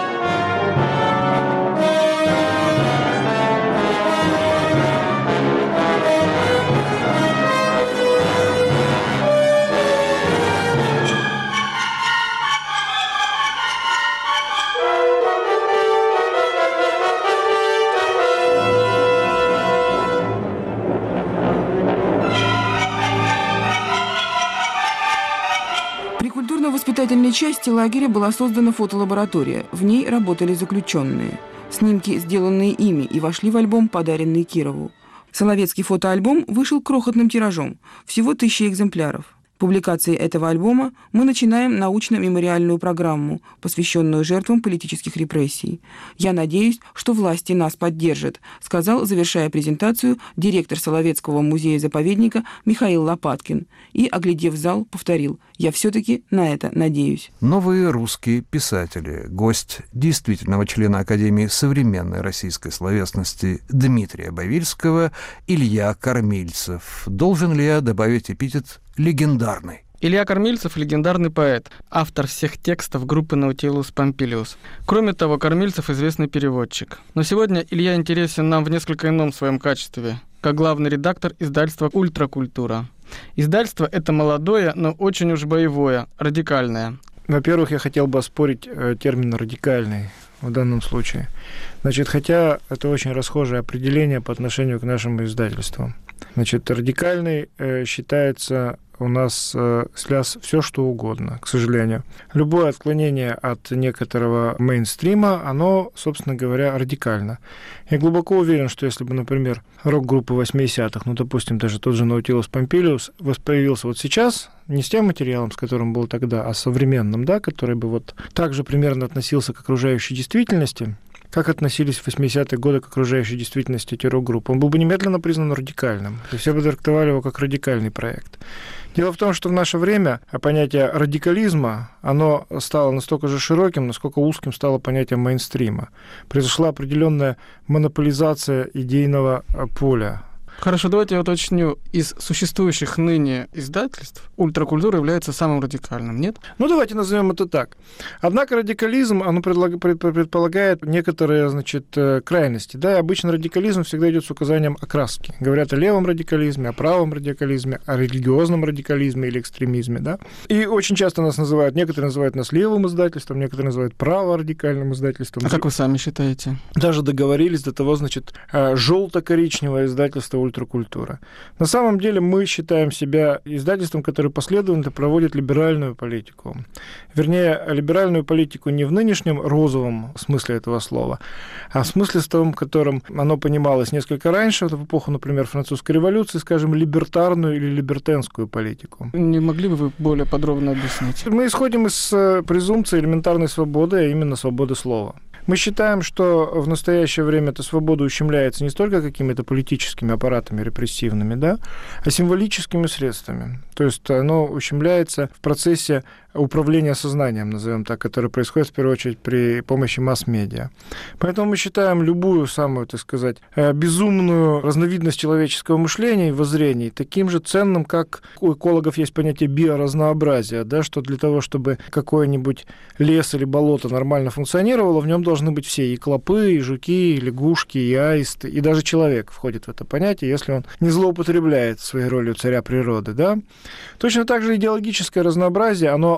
В воспитательной части лагеря была создана фотолаборатория. В ней работали заключенные. Снимки, сделанные ими, и вошли в альбом, подаренный Кирову. Соловецкий фотоальбом вышел крохотным тиражом, всего тысячи экземпляров. Публикацией этого альбома мы начинаем научно-мемориальную программу, посвященную жертвам политических репрессий. «Я надеюсь, что власти нас поддержат», сказал, завершая презентацию, директор Соловецкого музея-заповедника Михаил Лопаткин. И, оглядев зал, повторил: «Я все-таки на это надеюсь». Новые русские писатели. Гость действительного члена Академии современной российской словесности Дмитрия Бавильского Илья Кормильцев. Должен ли я добавить эпитет «легендарный»? Илья Кормильцев – легендарный поэт, автор всех текстов группы Наутилус Помпилиус. Кроме того, Кормильцев – известный переводчик. Но сегодня Илья интересен нам в несколько ином своем качестве, как главный редактор издательства «Ультракультура». Издательство – это молодое, но очень уж боевое, радикальное. Во-первых, я хотел бы оспорить э, термин «радикальный» в данном случае. Значит, хотя это очень расхожее определение по отношению к нашему издательству. Значит, радикальный э, считается у нас э, сляз все что угодно, к сожалению. Любое отклонение от некоторого мейнстрима, оно, собственно говоря, радикально. Я глубоко уверен, что если бы, например, рок-группа восьмидесятых, ну, допустим, даже тот же Наутилус Помпилиус, появился вот сейчас, не с тем материалом, с которым был тогда, а современным, да, который бы вот так же примерно относился к окружающей действительности, как относились в восьмидесятые годы к окружающей действительности эти рок-группы, он был бы немедленно признан радикальным. И все бы трактовали его как радикальный проект. Дело в том, что в наше время понятие радикализма, оно стало настолько же широким, насколько узким стало понятие мейнстрима. Произошла определенная монополизация идейного поля. Хорошо, давайте я уточню. Из существующих ныне издательств «Ультракультура» является самым радикальным, нет? Ну, давайте назовем это так. Однако радикализм, оно предполагает некоторые, значит, крайности. Да, и обычно радикализм всегда идет с указанием окраски. Говорят о левом радикализме, о правом радикализме, о религиозном радикализме или экстремизме, да. И очень часто нас называют, некоторые называют нас левым издательством, некоторые называют праворадикальным издательством. А как вы сами считаете? Даже договорились до того, значит, желто-коричневое издательство «Ультракультура». На самом деле мы считаем себя издательством, которое последовательно проводит либеральную политику. Вернее, либеральную политику не в нынешнем розовом смысле этого слова, а в смысле в том, в котором оно понималось несколько раньше, в эпоху, например, французской революции, скажем, либертарную или либертенскую политику. Не могли бы вы более подробно объяснить? Мы исходим из презумпции элементарной свободы, а именно свободы слова. Мы считаем, что в настоящее время эта свобода ущемляется не столько какими-то политическими аппаратами репрессивными, да, а символическими средствами. То есть оно ущемляется в процессе управления сознанием, назовем так, которое происходит в первую очередь при помощи масс-медиа. Поэтому мы считаем любую самую, так сказать, безумную разновидность человеческого мышления и воззрений таким же ценным, как у экологов есть понятие биоразнообразия, да, что для того, чтобы какой-нибудь лес или болото нормально функционировало, в нем должны быть все, и клопы, и жуки, и лягушки, и аисты, и даже человек входит в это понятие, если он не злоупотребляет своей ролью царя природы, да. Точно так же идеологическое разнообразие, оно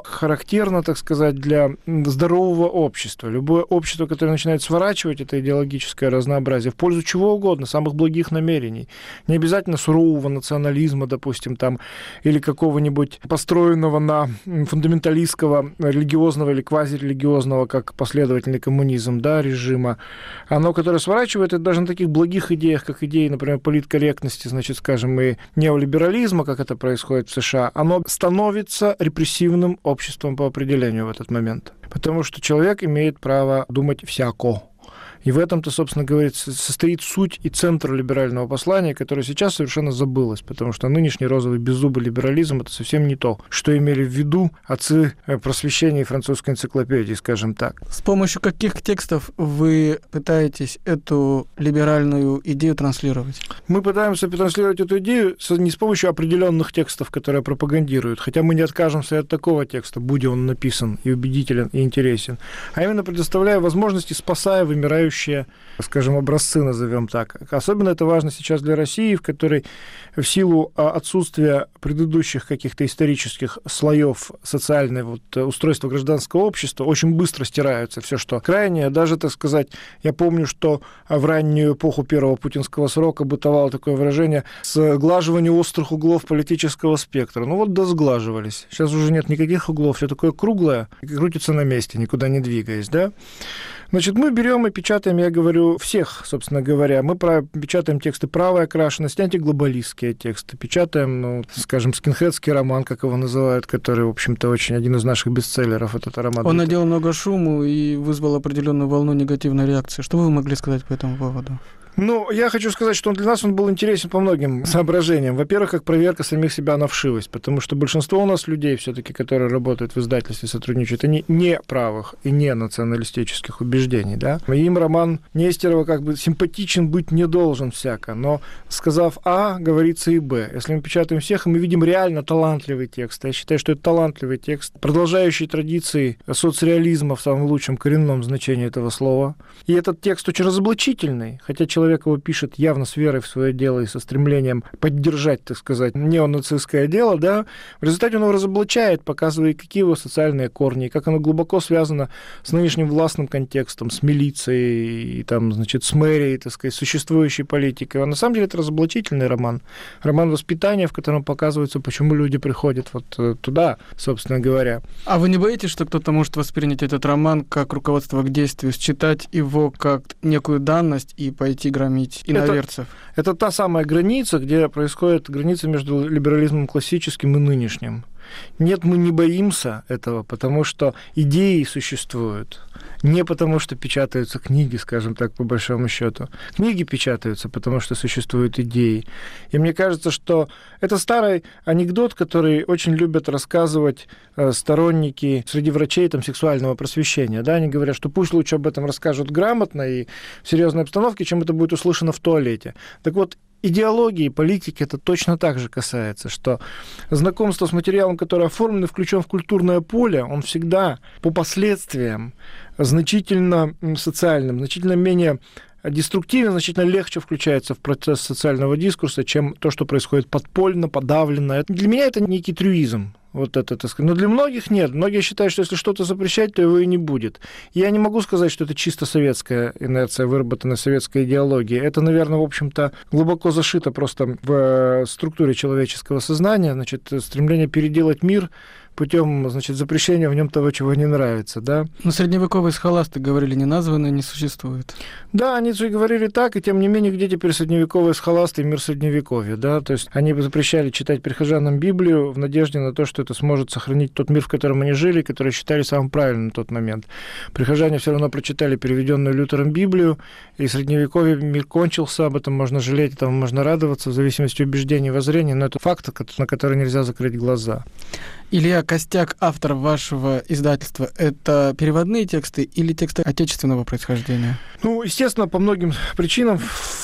характерно, так сказать, для здорового общества. Любое общество, которое начинает сворачивать это идеологическое разнообразие в пользу чего угодно, самых благих намерений. Не обязательно сурового национализма, допустим, там, или какого-нибудь построенного на фундаменталистского, религиозного или квазирелигиозного, как последовательный коммунизм, да, режима. Оно, которое сворачивает это даже на таких благих идеях, как идеи, например, политкорректности, значит, скажем, и неолиберализма, как это происходит в США, оно становится репрессивным обществом по определению в этот момент. Потому что человек имеет право думать всяко. И в этом-то, собственно говоря, состоит суть и центр либерального послания, которое сейчас совершенно забылось, потому что нынешний розовый беззубый либерализм – это совсем не то, что имели в виду отцы просвещения и французской энциклопедии, скажем так. С помощью каких текстов вы пытаетесь эту либеральную идею транслировать? Мы пытаемся транслировать эту идею не с помощью определенных текстов, которые пропагандируют, хотя мы не откажемся от такого текста, будь он написан и убедителен, и интересен, а именно предоставляя возможности, спасая вымирающие, скажем, образцы, назовем так. Особенно это важно сейчас для России, в которой в силу отсутствия предыдущих каких-то исторических слоев социального вот, устройства гражданского общества очень быстро стираются все, что крайнее. Даже, так сказать, я помню, что в раннюю эпоху первого путинского срока бытовало такое выражение «сглаживание острых углов политического спектра». Ну вот досглаживались. Сейчас уже нет никаких углов, все такое круглое, крутится на месте, никуда не двигаясь, да? Значит, мы берем и печатаем, я говорю, всех, собственно говоря. Мы печатаем тексты правой окрашенности, антиглобалистские тексты. Печатаем, ну, скажем, скинхедский роман, как его называют, который, в общем-то, очень один из наших бестселлеров, этот роман. Он наделал много шуму и вызвал определенную волну негативной реакции. Что вы могли сказать по этому поводу? Ну, я хочу сказать, что он для нас он был интересен по многим соображениям. Во-первых, как проверка самих себя на вшивость, потому что большинство у нас людей, все-таки, которые работают в издательстве, сотрудничают, они не правых и не националистических убеждений, да. Им роман Нестерова как бы симпатичен быть не должен всяко, но сказав А, говорится и Б. Если мы печатаем всех, и мы видим реально талантливый текст, я считаю, что это талантливый текст, продолжающий традиции соцреализма в самом лучшем коренном значении этого слова. И этот текст очень разоблачительный, хотя человек Человек его пишет явно с верой в свое дело и со стремлением поддержать, так сказать, неонацистское дело, да, в результате он его разоблачает, показывая, какие его социальные корни, и как оно глубоко связано с нынешним властным контекстом, с милицией, и, там, значит, с мэрией, так сказать, существующей политикой. А на самом деле это разоблачительный роман. Роман воспитания, в котором показывается, почему люди приходят вот туда, собственно говоря. А вы не боитесь, что кто-то может воспринять этот роман как руководство к действию, считать его как некую данность и пойти громить иноверцев? Это, это та самая граница, где происходит граница между либерализмом классическим и нынешним. Нет, мы не боимся этого, потому что идеи существуют. Не потому, что печатаются книги, скажем так, по большому счету. Книги печатаются, потому что существуют идеи. И мне кажется, что это старый анекдот, который очень любят рассказывать сторонники среди врачей там, сексуального просвещения. Да? Они говорят, что пусть лучше об этом расскажут грамотно и в серьезной обстановке, чем это будет услышано в туалете. Так вот, идеологии, политики это точно так же касается, что знакомство с материалом, который оформлен и включен в культурное поле, он всегда по последствиям значительно социальным, значительно менее деструктивен, значительно легче включается в процесс социального дискурса, чем то, что происходит подпольно, подавленно. Для меня это некий трюизм. Вот это, так сказать. Но для многих нет. Многие считают, что если что-то запрещать, то его и не будет. Я не могу сказать, что это чисто советская инерция, выработанная советской идеологией. Это, наверное, в общем-то, глубоко зашито просто в структуре человеческого сознания. Значит, стремление переделать мир путем, значит, запрещения в нем того, чего не нравится, да. Но средневековые схоласты говорили, неназванное не существует. Да, они и говорили так, и тем не менее, где теперь средневековые схоласты и мир средневековья, да, то есть они запрещали читать прихожанам Библию в надежде на то, что это сможет сохранить тот мир, в котором они жили, который считали самым правильным на тот момент. Прихожане все равно прочитали переведенную Лютером Библию, и средневековье мир кончился, об этом можно жалеть, этому можно радоваться, в зависимости от убеждений и воззрений, но это факт, на который нельзя закрыть глаза. Илья Костяк, автор вашего издательства, это переводные тексты или тексты отечественного происхождения? Ну, естественно, по многим причинам, в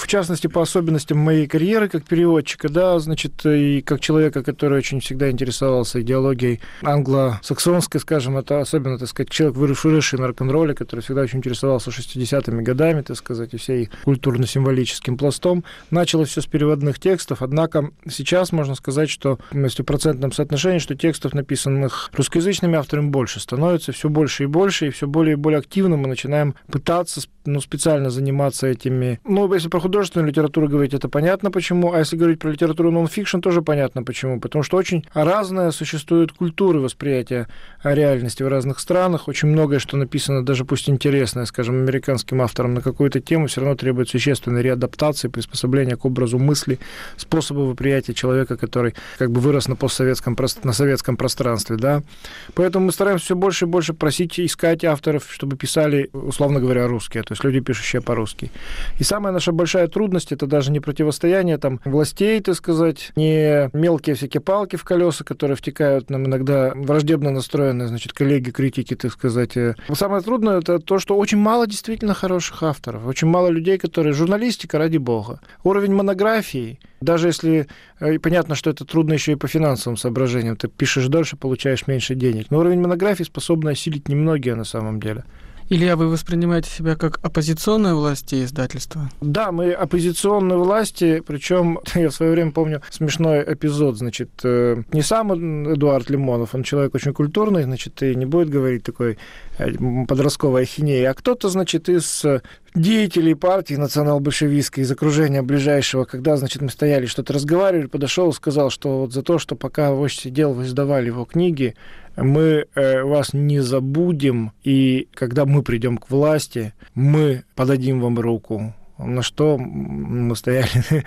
частности, по особенностям моей карьеры как переводчика, да, значит, и как человека, который очень всегда интересовался идеологией англосаксонской, скажем, это особенно, так сказать, человек, выросший на рок-н-ролле, который всегда очень интересовался шестидесятыми годами, так сказать, и всей культурно-символическим пластом. Началось все с переводных текстов, однако сейчас можно сказать, что в процентном соотношении, что текстов, написанных русскоязычными авторами, больше становится, все больше и больше, и все более и более активно мы начинаем пытаться, ну, специально заниматься этими. Ну, если про художественную литературу говорить, это понятно почему, а если говорить про литературу нон-фикшн, тоже понятно почему, потому что очень разная существует культура восприятия реальности в разных странах, очень многое, что написано, даже пусть интересное, скажем, американским авторам на какую-то тему, все равно требует существенной реадаптации, приспособления к образу мысли, способу восприятия человека, который как бы вырос на постсоветском, на советском пространстве, да. Поэтому мы стараемся все больше и больше просить, искать авторов, чтобы писали, условно говоря, русские, то есть люди, пишущие по-русски. И самая наша большая трудность — это даже не противостояние там властей, так сказать, не мелкие всякие палки в колеса, которые втекают нам иногда враждебно настроенные, значит, коллеги, критики, так сказать. Самое трудное — это то, что очень мало действительно хороших авторов, очень мало людей, которые... Журналистика, ради бога. Уровень монографий, даже если... И понятно, что это трудно еще и по финансовым соображениям. Ты пишешь дольше, получаешь меньше денег. Но уровень монографий способны осилить немногие на самом деле. Илья, вы воспринимаете себя как оппозиционные власти издательства? Да, мы оппозиционные власти, причем я в свое время помню смешной эпизод, значит, не сам Эдуард Лимонов, он человек очень культурный, значит, и не будет говорить такой подростковой ахинеи, а кто-то, значит, из деятелей партии национал-большевистской, из окружения ближайшего, когда, значит, мы стояли, что-то разговаривали, подошел и сказал, что вот за то, что пока вождь сидел, вы издавали его книги, мы э, вас не забудем, и когда мы придем к власти, мы подадим вам руку. На что мы стояли,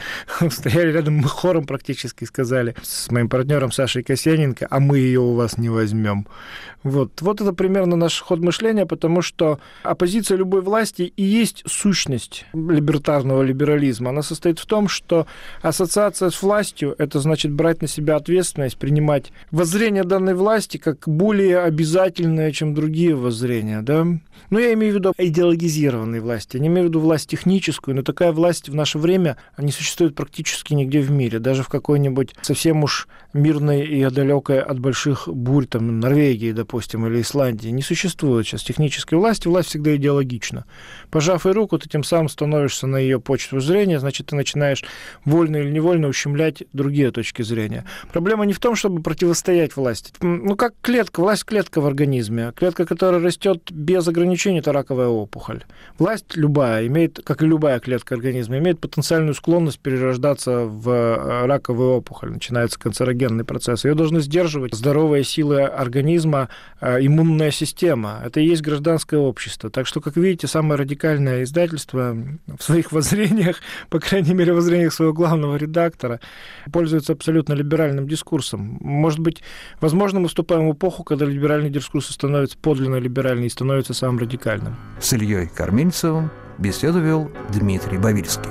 стояли рядом, мы хором практически сказали с моим партнером Сашей Косененко, а мы ее у вас не возьмем. Вот. Вот это примерно наш ход мышления, потому что оппозиция любой власти и есть сущность либертарного либерализма. Она состоит в том, что ассоциация с властью — это значит брать на себя ответственность, принимать воззрение данной власти как более обязательное, чем другие воззрения. Да? Но я имею в виду идеологизированные власти, я не имею в виду власть техническую, но такая власть в наше время не существует практически нигде в мире, даже в какой-нибудь совсем уж мирной и далекой от больших бурь, там, Норвегии, допустим, или Исландии. Не существует сейчас технической власти, власть всегда идеологична. Пожав ей руку, ты тем самым становишься на ее почту зрения, значит, ты начинаешь вольно или невольно ущемлять другие точки зрения. Проблема не в том, чтобы противостоять власти. Ну, как клетка, власть клетка в организме. Клетка, которая растет без ограничений, это раковая опухоль. Власть любая имеет, как и любая клетка организма, имеет потенциальную склонность перерождаться в раковую опухоль. Начинается канцерогенный процесс. Ее должны сдерживать здоровые силы организма, иммунная система. Это и есть гражданское общество. Так что, как видите, самое радикальное издательство в своих воззрениях, по крайней мере, в воззрениях своего главного редактора, пользуется абсолютно либеральным дискурсом. Может быть, возможно, мы вступаем в эпоху, когда либеральный дискурс становится подлинно либеральным и становится самым радикальным. С Ильей Кормильцевым беседу вел Дмитрий Бавильский.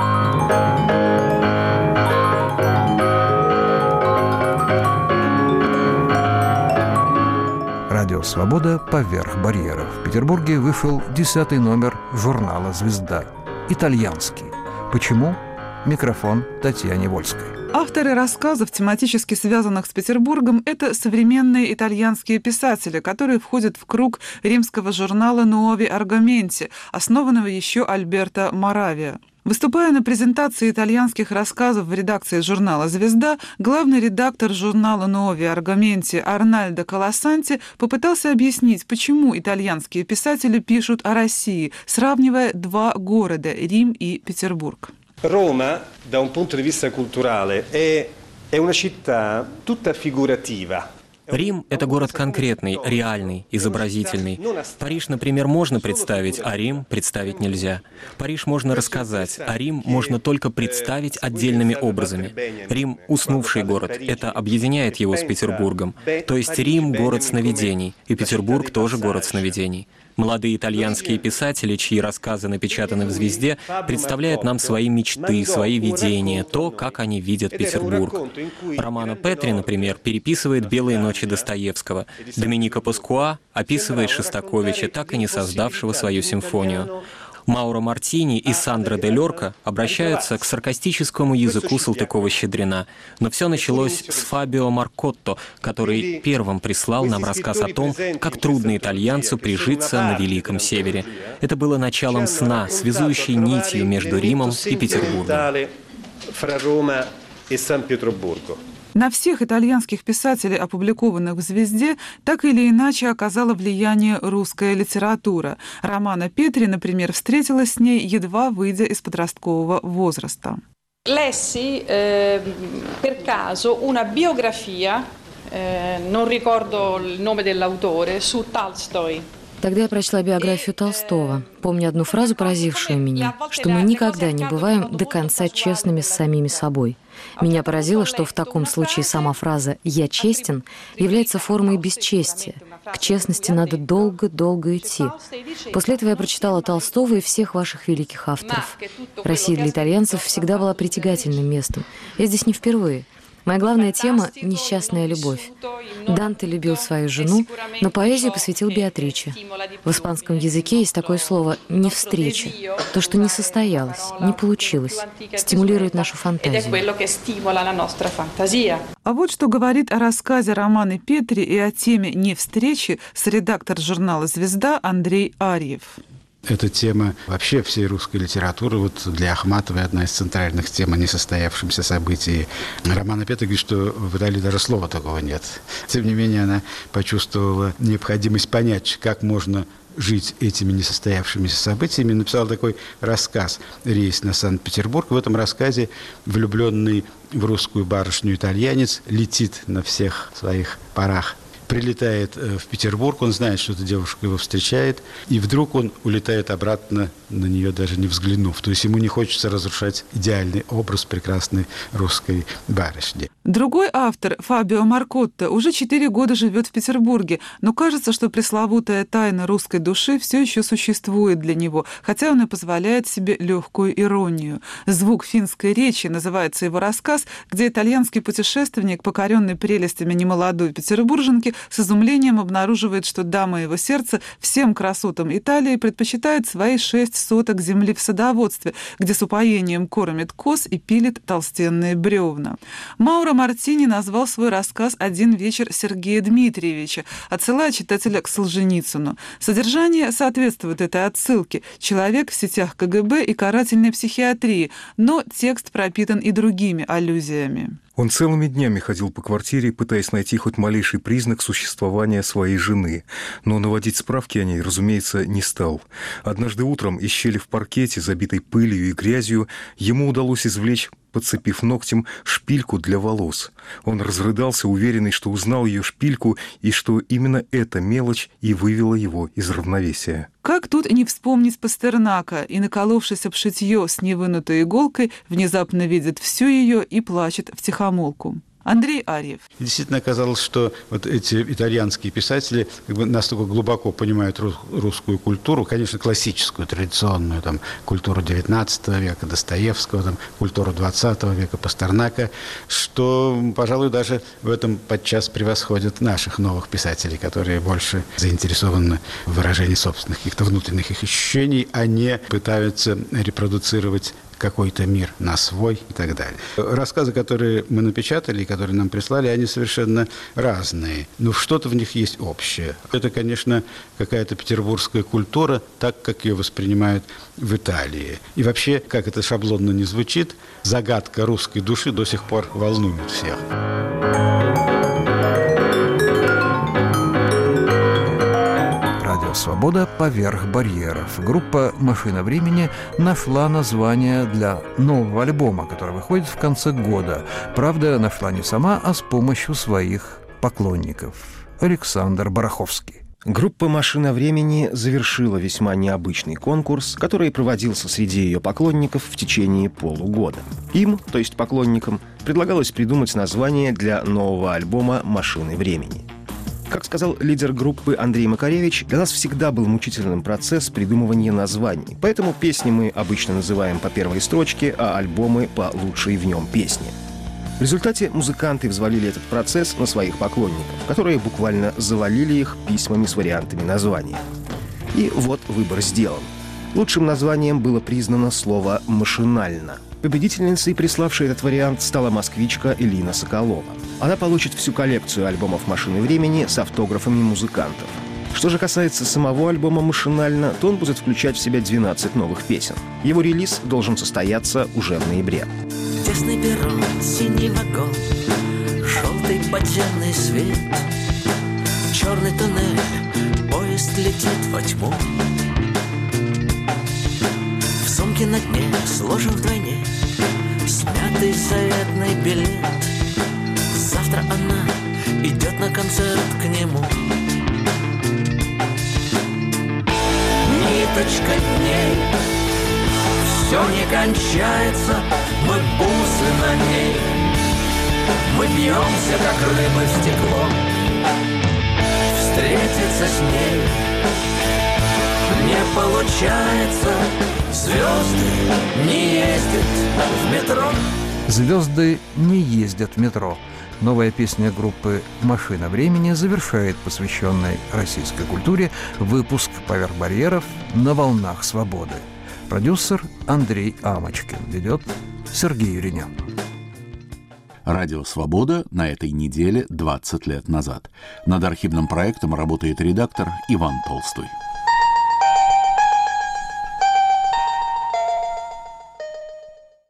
Радио «Свобода. Поверх барьеров». В Петербурге вышел десятый номер журнала «Звезда». Итальянский. Почему? Микрофон Татьяне Вольской. Авторы рассказов, тематически связанных с Петербургом, это современные итальянские писатели, которые входят в круг римского журнала «Nuovi Argomenti», основанного еще Альберто Моравия. Выступая на презентации итальянских рассказов в редакции журнала «Звезда», главный редактор журнала «Nuovi Argomenti» Арнальдо Колосанти попытался объяснить, почему итальянские писатели пишут о России, сравнивая два города – Рим и Петербург. Roma, da un punto di vista culturale, è, è una città tutta figurativa. Рим – это город конкретный, реальный, изобразительный. Париж, например, можно представить, а Рим представить нельзя. Париж можно рассказать, а Рим можно только представить отдельными образами. Рим – уснувший город, это объединяет его с Петербургом. То есть Рим – город сновидений, и Петербург тоже город сновидений. Молодые итальянские писатели, чьи рассказы напечатаны в «Звезде», представляют нам свои мечты, свои видения, то, как они видят Петербург. Романо Петри, например, переписывает «Белые ночи» Достоевского. Доменико Паскуа описывает Шостаковича, так и не создавшего свою симфонию. Мауро Мартини и Сандро де Лорка обращаются к саркастическому языку Салтыкова-Щедрина. Но все началось с Фабио Маркотто, который первым прислал нам рассказ о том, как трудно итальянцу прижиться на Великом Севере. Это было началом сна, связующей нитью между Римом и Петербургом. На всех итальянских писателей, опубликованных в «Звезде», так или иначе оказала влияние русская литература. Романа Петри, например, встретилась с ней, едва выйдя из подросткового возраста. Lessi eh, per caso una biografia, eh, non ricordo il nome dell'autore, su Tolstoi. Тогда я прочла биографию Толстого. Помню одну фразу, поразившую меня, что мы никогда не бываем до конца честными с самими собой. Меня поразило, что в таком случае сама фраза «я честен» является формой бесчестия. К честности надо долго-долго идти. После этого я прочитала Толстого и всех ваших великих авторов. Россия для итальянцев всегда была притягательным местом. Я здесь не впервые. Моя главная тема — несчастная любовь. Данте любил свою жену, но поэзию посвятил Беатриче. В испанском языке есть такое слово «не встреча». То, что не состоялось, не получилось, стимулирует нашу фантазию. А вот что говорит о рассказе Романа Петри и о теме «не встречи» редактор журнала «Звезда» Андрей Арьев. Эта тема вообще всей русской литературы, вот для Ахматовой одна из центральных тем о несостоявшемся событии. Романа Петри говорит, что в Италии даже слова такого нет. Тем не менее, она почувствовала необходимость понять, как можно жить этими несостоявшимися событиями. Написала такой рассказ «Рейс на Санкт-Петербург». В этом рассказе влюбленный в русскую барышню итальянец летит на всех своих парах, прилетает в Петербург, он знает, что эта девушка его встречает, и вдруг он улетает обратно, на нее даже не взглянув. То есть ему не хочется разрушать идеальный образ прекрасной русской барышни. Другой автор, Фабио Маркотто, уже четыре года живет в Петербурге, но кажется, что пресловутая тайна русской души все еще существует для него, хотя он и позволяет себе легкую иронию. «Звук финской речи» называется его рассказ, где итальянский путешественник, покоренный прелестями немолодой петербурженки, с изумлением обнаруживает, что дама его сердца всем красотам Италии предпочитает свои шесть соток земли в садоводстве, где с упоением кормит коз и пилит толстенные бревна. Мауро Мартини назвал свой рассказ «Один вечер Сергея Дмитриевича», отсылая читателя к Солженицыну. Содержание соответствует этой отсылке. Человек в сетях ка гэ бэ и карательной психиатрии, но текст пропитан и другими аллюзиями. Он целыми днями ходил по квартире, пытаясь найти хоть малейший признак существования своей жены, но наводить справки о ней, разумеется, не стал. Однажды утром из щели в паркете, забитой пылью и грязью, ему удалось извлечь, подцепив ногтем, шпильку для волос. Он разрыдался, уверенный, что узнал ее шпильку и что именно эта мелочь и вывела его из равновесия. Как тут не вспомнить Пастернака, и, наколовшись об шитье с невынутой иголкой, внезапно видит всю ее и плачет втихомолку. Андрей Арьев. Действительно оказалось, что вот эти итальянские писатели как бы настолько глубоко понимают рус- русскую культуру, конечно, классическую, традиционную, там, культуру девятнадцатого века, Достоевского, там, культуру двадцатого века, Пастернака, что, пожалуй, даже в этом подчас превосходят наших новых писателей, которые больше заинтересованы в выражении собственных каких-то внутренних их ощущений, а не пытаются репродуцировать какой-то мир на свой и так далее. Рассказы, которые мы напечатали и которые нам прислали, они совершенно разные, но что-то в них есть общее. Это, конечно, какая-то петербургская культура, так, как ее воспринимают в Италии. И вообще, как это шаблонно не звучит, загадка русской души до сих пор волнует всех. «Свобода поверх барьеров». Группа «Машина времени» нашла название для нового альбома, который выходит в конце года. Правда, нашла не сама, а с помощью своих поклонников. Александр Бараховский. Группа «Машина времени» завершила весьма необычный конкурс, который проводился среди ее поклонников в течение полугода. Им, то есть поклонникам, предлагалось придумать название для нового альбома «Машины времени». Как сказал лидер группы Андрей Макаревич, для нас всегда был мучительным процесс придумывания названий, поэтому песни мы обычно называем по первой строчке, а альбомы по лучшей в нем песне. В результате музыканты взвалили этот процесс на своих поклонников, которые буквально завалили их письмами с вариантами названия. И вот выбор сделан. Лучшим названием было признано слово «машинально». Победительницей, приславшей этот вариант, стала москвичка Элина Соколова. Она получит всю коллекцию альбомов «Машины времени» с автографами музыкантов. Что же касается самого альбома «Машинально», то он будет включать в себя двенадцать новых песен. Его релиз должен состояться уже в ноябре. Тесный перрон, синий вагон, желтый подземный свет, черный туннель, поезд летит во тьму. В сумке на дне сложен вдвойне смятый заветный билет. Завтра она идет на концерт к нему. Ниточка дней, все не кончается, мы бусы на ней. Мы бьемся, как рыбы в стекло, встретиться с ней не получается. Звезды не ездят в метро. Звезды не ездят в метро. Новая песня группы «Машина времени» завершает посвященный российской культуре выпуск «Поверх барьеров» на волнах свободы. Продюсер Андрей Амочкин. Ведет Сергей Юринян. Радио «Свобода» на этой неделе двадцать лет назад. Над архивным проектом работает редактор Иван Толстой.